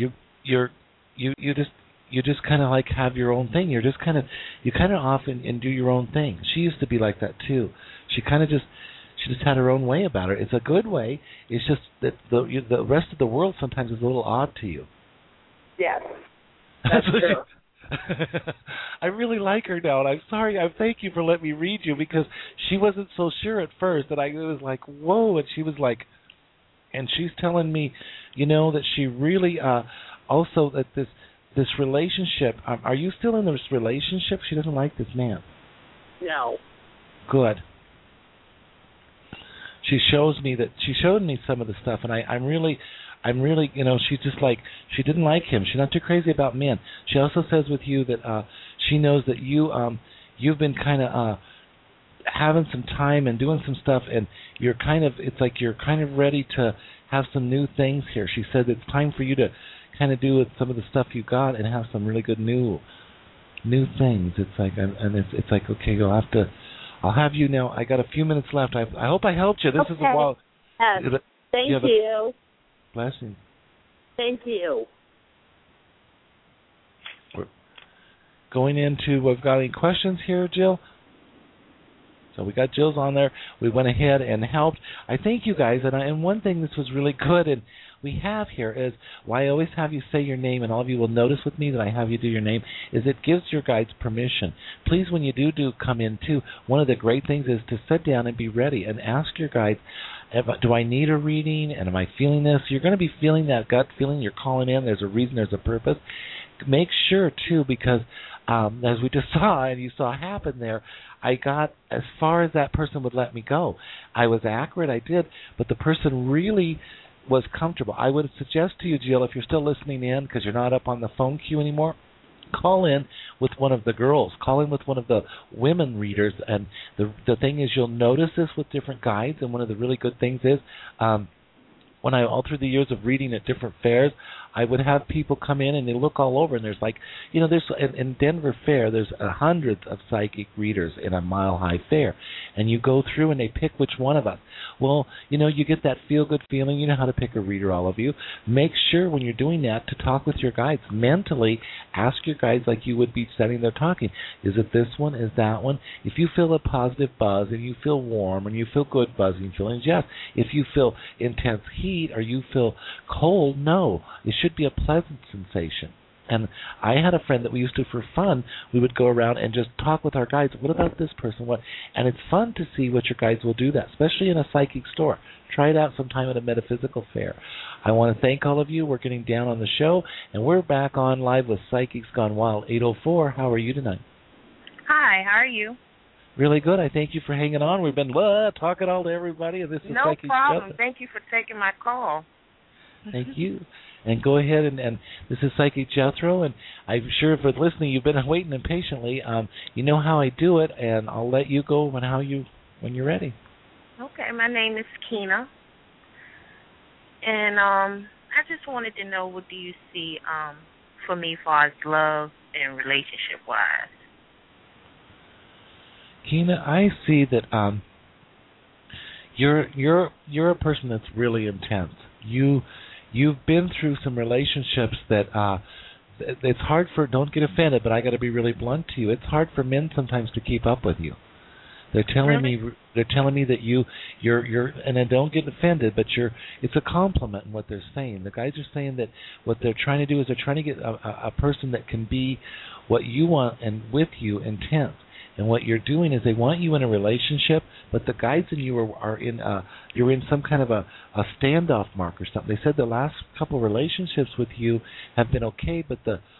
just kind of like have your own thing. You kind of off and do your own thing. She used to be like that too. She just had her own way about her. It's a good way. It's just that the rest of the world sometimes is a little odd to you. Yes, that's true. I really like her now, and I'm sorry. I thank you for letting me read you, because she wasn't so sure at first. That it was like, whoa, and she was like, and she's telling me, that she really also that this relationship. Are you still in this relationship? She doesn't like this man. No. Good. She showed me some of the stuff, and I'm really, she's just like, she didn't like him. She's not too crazy about men. She also says with you that she knows that you've been kind of having some time and doing some stuff, and it's like you're kind of ready to have some new things here. She said it's time for you to kind of do with some of the stuff you got and have some really good new things. It's like, and it's like, okay, I'll have you now. I got a few minutes left. I hope I helped you. This is a while. Thank you. Blessing. Thank you. We're going into, we've got any questions here, Jill? So we got Jill's on there. We went ahead and helped. I thank you guys. And one thing this was really good, and we have here is why I always have you say your name, and all of you will notice with me that I have you do your name, is it gives your guides permission. Please, when you do come in too, one of the great things is to sit down and be ready and ask your guides, do I need a reading, and am I feeling this? You're going to be feeling that gut feeling. You're calling in. There's a reason. There's a purpose. Make sure, too, because as we just saw and you saw happen there, I got as far as that person would let me go. I was accurate. I did. But the person really was comfortable. I would suggest to you, Jill, if you're still listening in because you're not up on the phone queue anymore, call in with one of the girls. Call in with one of the women readers. And the thing is, you'll notice this with different guides. And one of the really good things is when all through the years of reading at different fairs, I would have people come in and they look all over, and there's like, there's in Denver Fair, there's hundreds of psychic readers in a mile-high fair, and you go through and they pick which one of us. Well, you get that feel-good feeling. You know how to pick a reader, all of you. Make sure when you're doing that to talk with your guides. Mentally ask your guides like you would be sitting there talking. Is it this one? Is that one? If you feel a positive buzz and you feel warm and you feel good buzzing feelings, yes. If you feel intense heat or you feel cold, no. It should be a pleasant sensation. And I had a friend that we used to, for fun, we would go around and just talk with our guides. What about this person? What? And it's fun to see what your guides will do that, especially in a psychic store. Try it out sometime at a metaphysical fair. I want to thank all of you. We're getting down on the show, and we're back on live with Psychics Gone Wild 804. How are you tonight? Hi, how are you? Really good. I thank you for hanging on. We've been talking all to everybody. This is no Psychic problem. Jethro. Thank you for taking my call. Thank you. And go ahead and this is Psychic Jethro, and I'm sure if you're listening, you've been waiting impatiently. You know how I do it, and I'll let you go when you're ready. Okay, my name is Keena, and I just wanted to know, what do you see for me as far as love and relationship-wise? Keena, I see that you're a person that's really intense. You've been through some relationships that it's hard for. Don't get offended, but I got to be really blunt to you. It's hard for men sometimes to keep up with you. They're telling me that you're and then don't get offended, but it's a compliment in what they're saying. The guys are saying that what they're trying to do is they're trying to get a person that can be what you want and with you intense. And what you're doing is they want you in a relationship, but the guides in you are in you're in some kind of a standoff mark or something. They said the last couple of relationships with you have been okay, but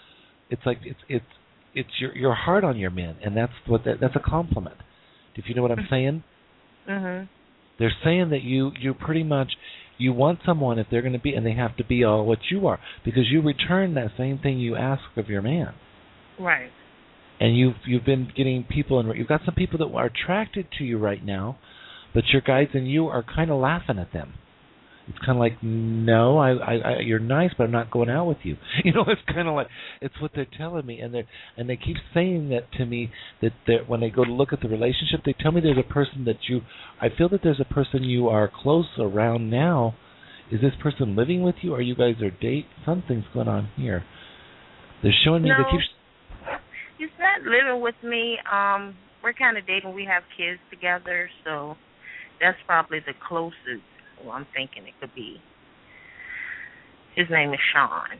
it's you're hard on your men, and that's a compliment. If you know what I'm saying? Mhm. They're saying that you pretty much You want someone, if they're going to be, and they have to be all what you are, because you return that same thing you ask of your man. Right. And you've been getting people, and you've got some people that are attracted to you right now, but your guides and you are kind of laughing at them. It's kind of like, no, you're nice, but I'm not going out with you. You know, it's kind of like, it's what they're telling me, and they keep saying that to me, that when they go to look at the relationship, they tell me there's a person that I feel that there's a person you are close around now. Is this person living with you, or you guys are dating? Something's going on here. They're showing me, No, he's not living with me. We're kind of dating. We have kids together, so that's probably the closest. Well, I'm thinking it could be. His name is Sean.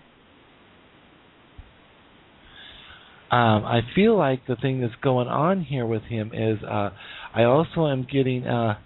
I feel like the thing that's going on here with him is I also am getting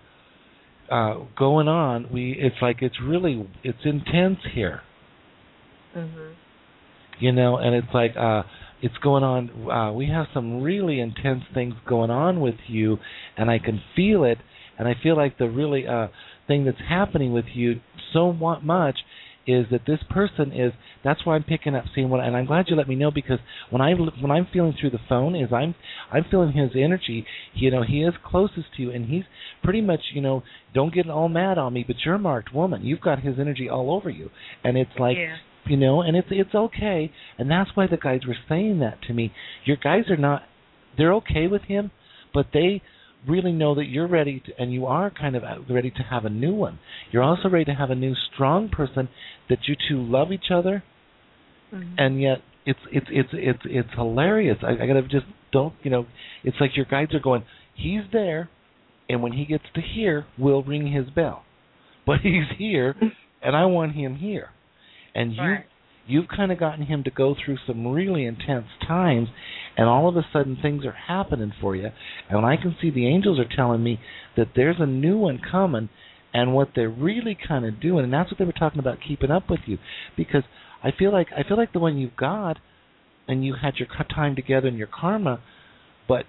going on. It's like it's intense here. Mhm. You know, and it's like it's going on. We have some really intense things going on with you, and I can feel it. And I feel like the really thing that's happening with you so much is that this person is. That's why I'm picking up, seeing what. And I'm glad you let me know, because when I'm feeling through the phone, is I'm feeling his energy. You know, he is closest to you, and he's pretty much, you know, don't get all mad on me, but you're a marked woman. You've got his energy all over you, and it's like. Yeah. You know, and it's okay, and that's why the guys were saying that to me. Your guys are not. They're okay with him, but they really know that you're ready to, and you are kind of ready to have a new one. You're also ready to have a new strong person that you two love each other, and yet it's hilarious. I gotta just don't, you know, it's like your guides are going, he's there, and when he gets to here, we'll ring his bell, but he's here, and I want him here, and you've kind of gotten him to go through some really intense times, and all of a sudden things are happening for you. And I can see the angels are telling me that there's a new one coming, and what they're really kind of doing, and that's what they were talking about, keeping up with you, because I feel like the one you've got, and you had your time together in your karma, but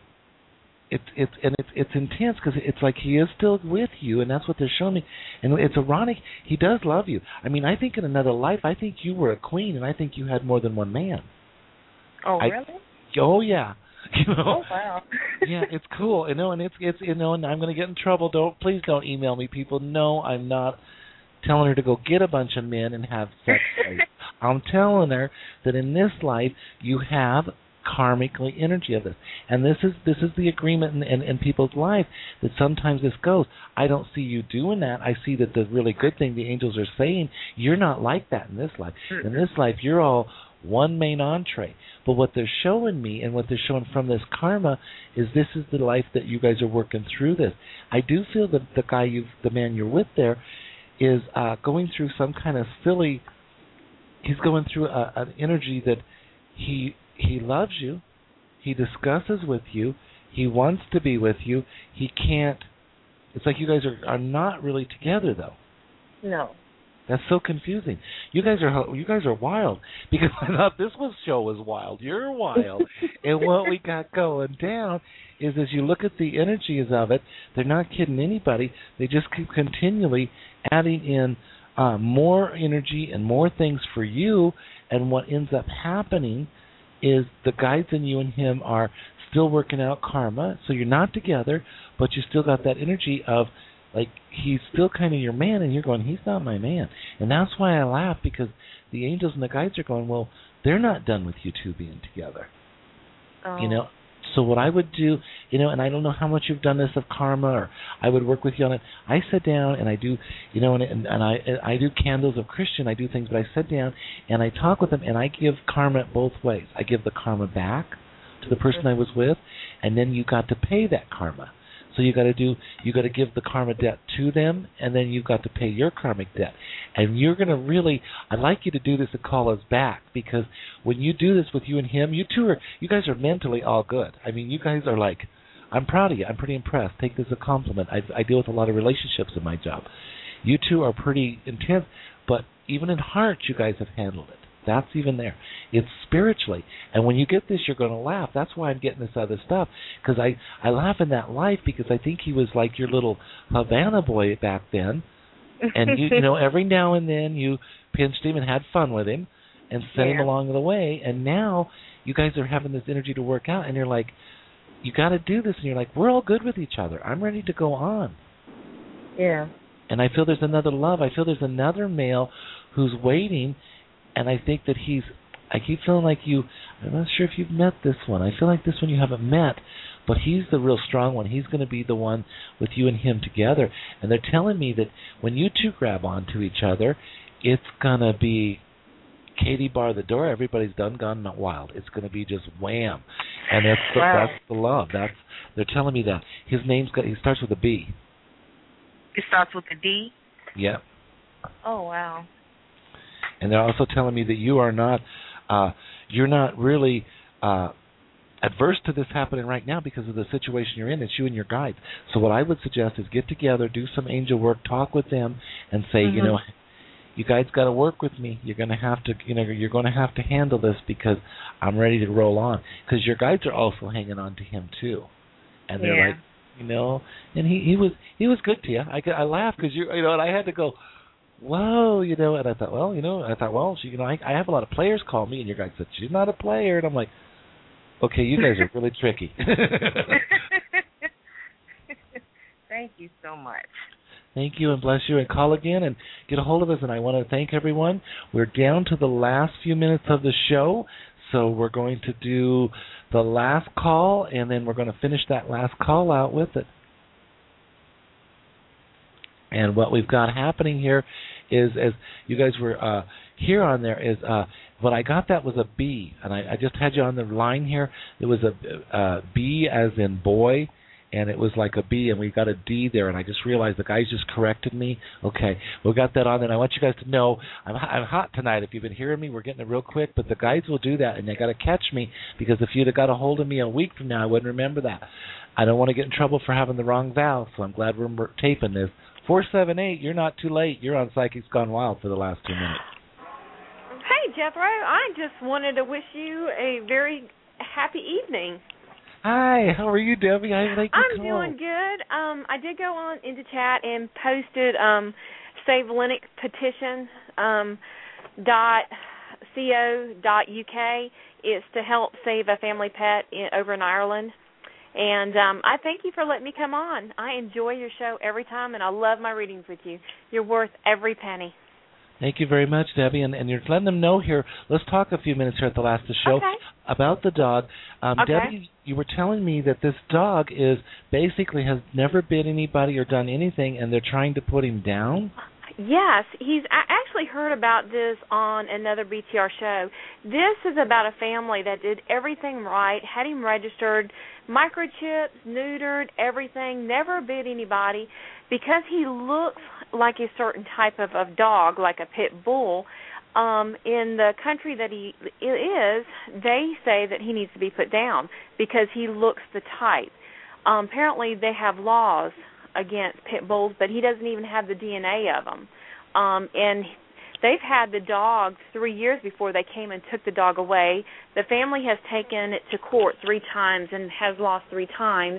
it's intense, because it's like he is still with you, and that's what they're showing me. And it's ironic, he does love you. I mean, I think in another life, I think you were a queen, and I think you had more than one man. Oh, really? Oh, yeah. You know? Oh, wow. Yeah, it's cool. You know, and it's you know, and I'm going to get in trouble. Please don't email me, people. No, I'm not telling her to go get a bunch of men and have sex. I'm telling her that in this life you have karmically energy of this, and this is the agreement in people's life, that sometimes this goes. I don't see you doing that. I see that the really good thing the angels are saying, you're not like that in this life. In this life, you're all one main entree. But what they're showing me, and what they're showing from this karma, is this is the life that you guys are working through this. I do feel that the man you're with there, is going through some kind of silly. He's going through an energy that he loves you. He discusses with you. He wants to be with you. He can't. It's like you guys are not really together, though. No. That's so confusing. You guys are wild, because I thought this show was wild. You're wild. And what we got going down is, as you look at the energies of it, they're not kidding anybody. They just keep continually adding in more energy and more things for you. And what ends up happening is the guides in you and him are still working out karma. So you're not together, but you still got that energy of, like, he's still kind of your man, and you're going, he's not my man. And that's why I laugh, because the angels and the guides are going, well, they're not done with you two being together. Oh. You know? So what I would do, you know, and I don't know how much you've done this of karma, or I would work with you on it. I sit down and I do, you know, and I do candles of Christian. I do things, but I sit down and I talk with them, and I give karma both ways. I give the karma back to the person I was with, and then you got to pay that karma. So you got to give the karma debt to them, and then you've got to pay your karmic debt. And you're going to really, I'd like you to do this and call us back, because when you do this with you and him, you guys are mentally all good. I mean, you guys are like, I'm proud of you. I'm pretty impressed. Take this as a compliment. I deal with a lot of relationships in my job. You two are pretty intense, but even in heart, you guys have handled it. That's even there. It's spiritually. And when you get this, you're going to laugh. That's why I'm getting this other stuff. Because I laugh in that life, because I think he was like your little Havana boy back then. And you know, every now and then you pinched him and had fun with him and sent him along the way. And now you guys are having this energy to work out, and you're like, you got to do this. And you're like, we're all good with each other. I'm ready to go on. Yeah. And I feel there's another love. I feel there's another male who's waiting, and I think that I keep feeling like I'm not sure if you've met this one. I feel like this one you haven't met, but he's the real strong one. He's going to be the one with you and him together. And they're telling me that when you two grab onto each other, it's going to be Katie bar the door. Everybody's done gone wild. It's going to be just wham. And that's the love. They're telling me that. He starts with a B. It starts with a D? Yeah. Oh, wow. And they're also telling me that you're not really adverse to this happening right now because of the situation you're in. It's you and your guides. So what I would suggest is get together, do some angel work, talk with them, and say, you know, you guys got to work with me. You're going to have to handle this because I'm ready to roll on. Because your guides are also hanging on to him too, and they're like, you know, and he was good to you. I laughed because and I had to go, whoa, you know, and I thought, well, she, you know, I have a lot of players call me, and your guy said she's not a player, and I'm like, okay, you guys are really tricky. Thank you so much. Thank you, and bless you, and call again and get a hold of us. And I want to thank everyone. We're down to the last few minutes of the show, so we're going to do the last call, and then we're going to finish that last call out with it. And what we've got happening here is, as you guys were here on there, is what I got that was a B, and I just had you on the line here. It was a B as in boy, and it was like a B, and we got a D there, and I just realized the guys just corrected me. Okay, we got that on there, and I want you guys to know I'm hot tonight. If you've been hearing me, we're getting it real quick, but the guys will do that, and they got to catch me, because if you'd have got a hold of me a week from now, I wouldn't remember that. I don't want to get in trouble for having the wrong vowel, so I'm glad we're taping this. 478, you're not too late. You're on Psychics Gone Wild for the last 2 minutes. Hey, Jethro. I just wanted to wish you a very happy evening. Hi, how are you, Debbie? I'm doing good. I did go on into chat and posted Save Linux petition .co.uk. It's to help save a family pet over in Ireland. And I thank you for letting me come on. I enjoy your show every time, and I love my readings with you. You're worth every penny. Thank you very much, Debbie. And you're letting them know here. Let's talk a few minutes here at the last of the show about the dog. Debbie, you were telling me that this dog has never bit anybody or done anything, and they're trying to put him down? Yes, I actually heard about this on another BTR show. This is about a family that did everything right, had him registered, microchipped, neutered, everything, never bit anybody. Because he looks like a certain type of dog, like a pit bull, in the country that he is, they say that he needs to be put down because he looks the type. Apparently they have laws against pit bulls, but he doesn't even have the DNA of them. And they've had the dog 3 years before they came and took the dog away. The family has taken it to court 3 times and has lost 3 times.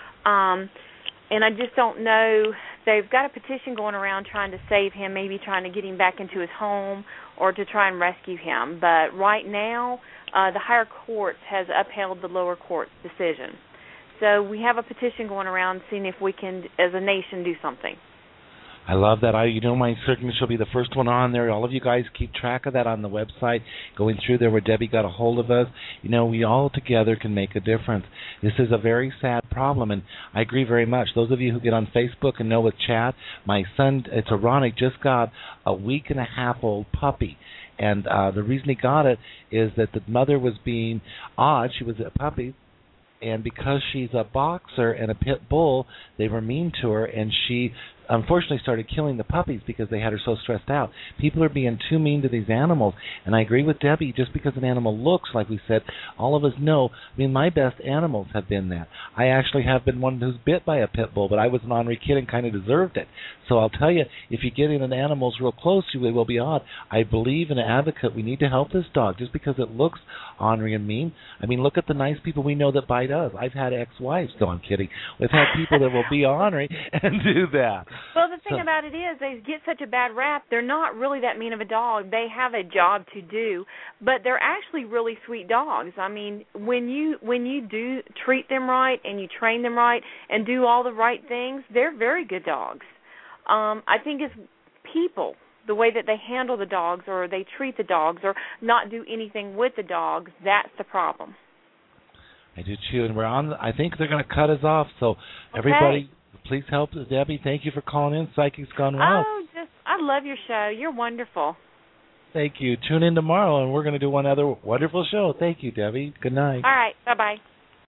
And I just don't know. They've got a petition going around trying to save him, maybe trying to get him back into his home or to try and rescue him. But right now, the higher courts has upheld the lower court's decision. So we have a petition going around seeing if we can, as a nation, do something. I love that. My signature will be the first one on there. All of you guys keep track of that on the website, going through there where Debbie got a hold of us. We all together can make a difference. This is a very sad problem, and I agree very much. Those of you who get on Facebook and know with chat, my son, it's ironic, just got a 1.5-week-old puppy. And the reason he got it is that the mother was being odd. She was a puppy. And because she's a boxer and a pit bull, they were mean to her, and she unfortunately started killing the puppies because they had her so stressed out. People are being too mean to these animals, and I agree with Debbie. Just because an animal looks, like we said, all of us know. My best animals have been that. I actually have been one who's bit by a pit bull, but I was an ornery kid and kind of deserved it. So I'll tell you, if you get in an animals real close to you, they will be odd. I believe in an advocate. We need to help this dog just because it looks ornery and mean. Look at the nice people we know that bite us. I've had ex-wives. No, I'm kidding. We've had people that will be ornery and do that. Well, the thing about it is they get such a bad rap. They're not really that mean of a dog. They have a job to do, but they're actually really sweet dogs. I mean, when you do treat them right and you train them right and do all the right things, they're very good dogs. I think it's people, the way that they handle the dogs or they treat the dogs or not do anything with the dogs, that's the problem. I do too, and we're on. I think they're going to cut us off. So everybody, please help Debbie. Thank you for calling in. Psychics Gone Wild. Oh, I love your show. You're wonderful. Thank you. Tune in tomorrow, and we're going to do one other wonderful show. Thank you, Debbie. Good night. All right. Bye-bye.